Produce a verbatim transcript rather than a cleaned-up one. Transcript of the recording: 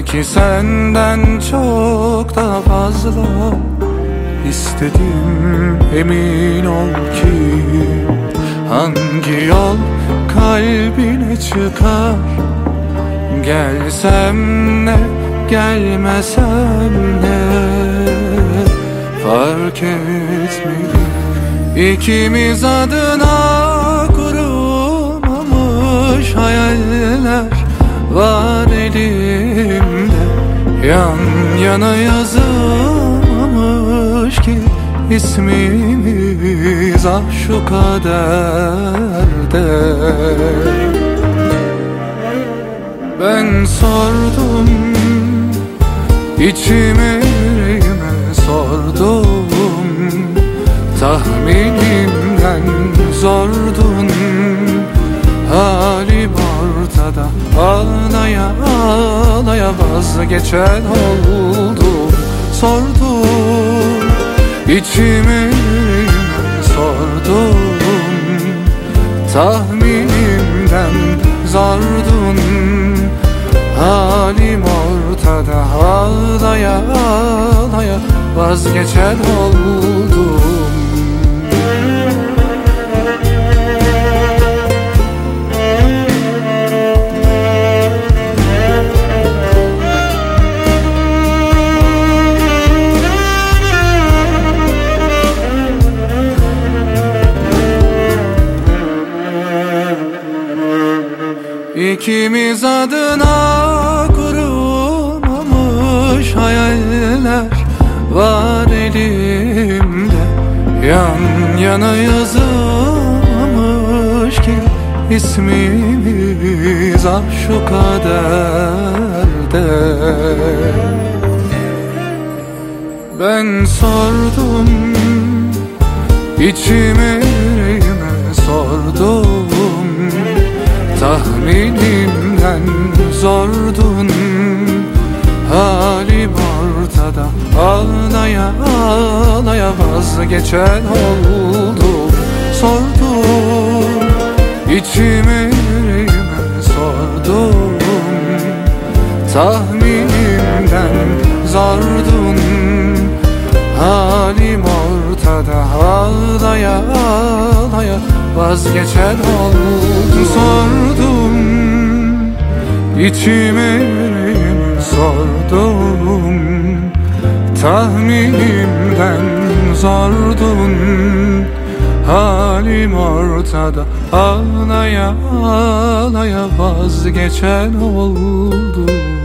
Sanki senden çok daha fazla istedim, emin ol ki. Hangi yol kalbine çıkar, gelsem ne gelmesem ne, fark etmedi. İkimiz adına kurulmamış hayaller var elimde, yan yana yazılmamış ki ismimiz, ah şu kaderde. Ben sordum, içime yüreğime sordum, tahminimden zordun. Halim ortada, ağlaya ağlaya vazgeçen oldum. Sordum, içime yüreğime sordum, tahminimden zordun. Halim ortada, ağlaya ağlaya vazgeçen oldum. İkimiz adına kurulmamış hayaller var elimde, yan yana yazılmamış ki ismimiz, ah şu kaderde. Ben sordum, içime yüreğime sordum, tahminimden zordun. Halim ortada, ağlaya ağlaya vazgeçen oldum. Sordum, içime yüreğime sordum, tahminimden zordun. Halim ortada, ağlaya ağlaya vazgeçen oldum. Sordum, içime yüreğime sordum, tahminimden zordun. Halim ortada, ağlaya ağlaya vazgeçen oldum.